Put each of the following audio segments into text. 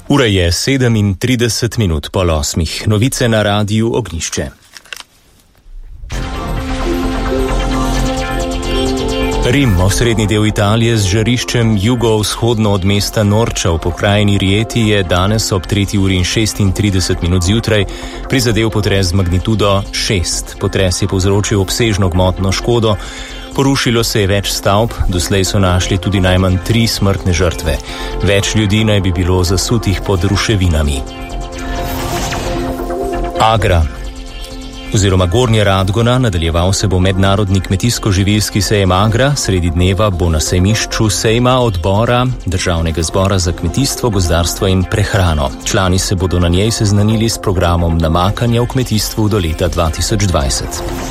Ura je 37 minut po 8. Novice na Radiu Ognjišče. Rim, osrednji del Italije z žariščem jugovzhodno od mesta Norča v pokrajini Rieti, je danes ob 3:36 zjutraj prizadel potres z magnitudo 6. Potres je povzročil obsežno gmotno škodo, porušilo se je več stavb, doslej so našli tudi najmanj 3 smrtne žrtve. Več ljudi naj bi bilo zasutih pod ruševinami. Agra oziroma Gornja Radgona, nadaljeval se bo mednarodni kmetijsko-živilski sejem Agra, sredi dneva bo na sejmišču sejma odbora Državnega zbora za kmetijstvo, gozdarstvo in prehrano. Člani se bodo na njej seznanili s programom namakanja v kmetijstvu do leta 2020.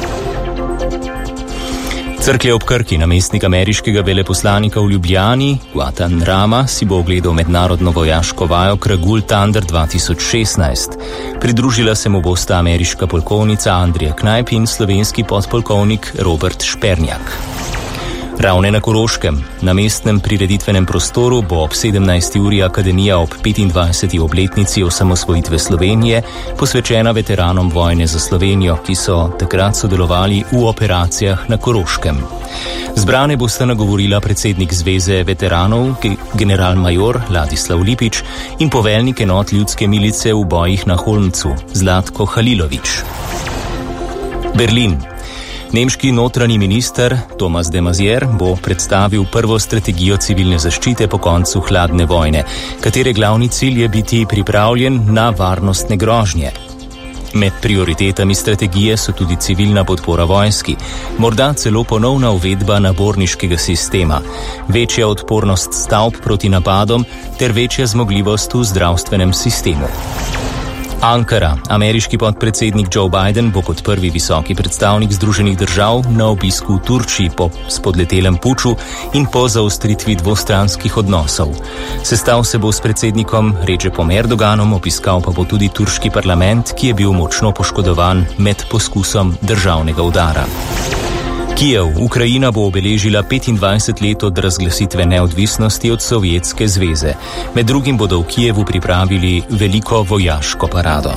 Crklje ob Krki, namestnik ameriškega veleposlanika v Ljubljani, Guantanama, si bo ogledal mednarodno vojaško vajo Kragul Thunder 2016. Pridružila se mu bosta ameriška polkovnica Andrija Knajp in slovenski podpolkovnik Robert Špernjak. Ravne na Koroškem. Na mestnem prireditvenem prostoru bo ob 17. uri Akademija ob 25. obletnici osamosvojitve Slovenije posvečena veteranom vojne za Slovenijo, ki so takrat sodelovali v operacijah na Koroškem. Zbrane bosta nagovorila predsednik Zveze veteranov, generalmajor Ladislav Lipič in poveljnik enot ljudske milice v bojih na Holmcu, Zlatko Halilović. Berlin. Nemški notranji minister Thomas de Maizière bo predstavil prvo strategijo civilne zaščite po koncu hladne vojne, katere glavni cilj je biti pripravljen na varnostne grožnje. Med prioritetami strategije so tudi civilna podpora vojski, morda celo ponovna uvedba naborniškega sistema, večja odpornost stavb proti napadom ter večja zmogljivost v zdravstvenem sistemu. Ankara. Ameriški podpredsednik Joe Biden bo kot prvi visoki predstavnik Združenih držav na obisku v Turčiji po spodletelem puču in po zaostritvi dvostranskih odnosov. Sestal se bo s predsednikom Recepom Erdoganom, obiskal pa bo tudi turški parlament, ki je bil močno poškodovan med poskusom državnega udara. Kijev. Ukrajina bo obeležila 25 let od razglasitve neodvisnosti od Sovjetske zveze. Med drugim bodo v Kijevu pripravili veliko vojaško parado.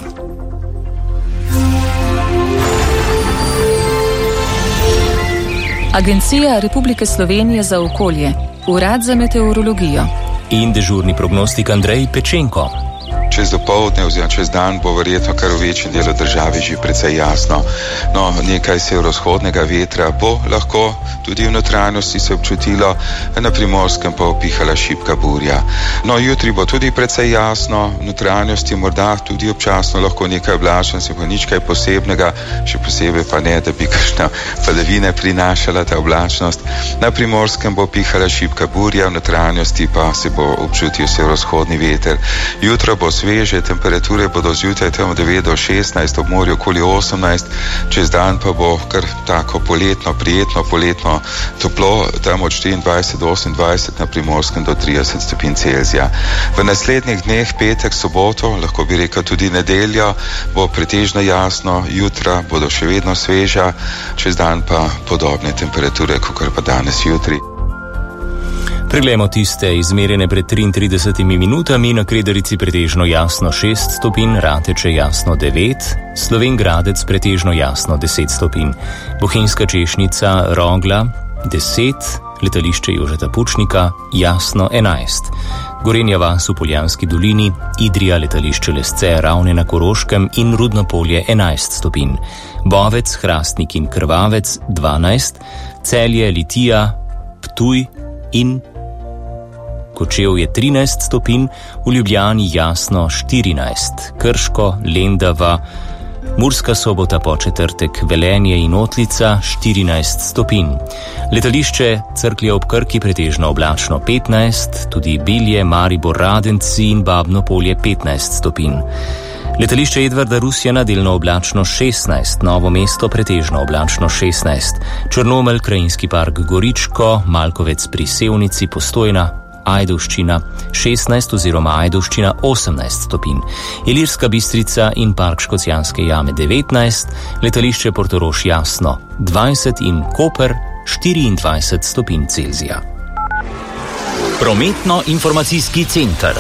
Agencija Republike Slovenije za okolje, Urad za meteorologijo in dežurni prognostik Andrej Pečenko. Čez dopoldne oziroma čez dan bo verjetno kar v večjem delu države že precej jasno. No, nekaj severovzhodnega vetra bo lahko tudi v notranjosti se občutilo, na Primorskem pa opihala šibka burja. No, jutri bo tudi precej jasno, v notranjosti morda tudi občasno lahko nekaj oblačnosti, pa nič kaj posebnega, še posebej pa ne, da bi kakšna padavina prinašala ta oblačnost. Na Primorskem bo opihala šibka burja, v notranjosti pa se bo občutil severovzhodni veter. Jutro bo sveže, temperature bodo zjutraj tam od 9 do 16, ob morju okoli 18, čez dan pa bo kar tako poletno, prijetno poletno toplo, tam od 24 do 28, na Primorskem do 30 stopinj Celzija. V naslednjih dneh, petek, soboto, lahko bi rekel tudi nedeljo, bo pretežno jasno, jutra bodo še vedno sveža, čez dan pa podobne temperature, kakor pa danes jutri. Preglejmo tiste izmerjene pred 33 minutami. Na Kredarici pretežno jasno 6 stopinj, Rateče jasno 9, Slovenj Gradec pretežno jasno 10 stopinj, Bohinjska Češnica, Rogla 10, letališče Jožeta Pučnika jasno 11, Gorenja vas v Poljanski dolini, Idrija, letališče Lesce, Ravne na Koroškem in Rudno polje 11 stopinj, Bovec, Hrastnik in Krvavec 12, Celje, Litija, Ptuj in Kočevje je 13 stopinj, v Ljubljani jasno 14, Krško, Lendava, Murska Sobota po četrtek, Velenje in Otlica 14 stopinj. Letališče Cerklje ob Krki pretežno oblačno 15, tudi Bilje, Maribor, Radenci in Babno polje 15 stopinj. Letališče Edvarda Rusjana delno oblačno 16, Novo mesto pretežno oblačno 16, Črnomelj, Krajinski park Goričko, Malkovec pri Sevnici, Postojna, Ajdovščina 16 oziroma Ajdovščina 18 stopinj, Ilirska Bistrica in park Škocjanske jame 19, letališče Portorož jasno 20 in Koper 24 stopinj Celzija. Prometno-informacijski center.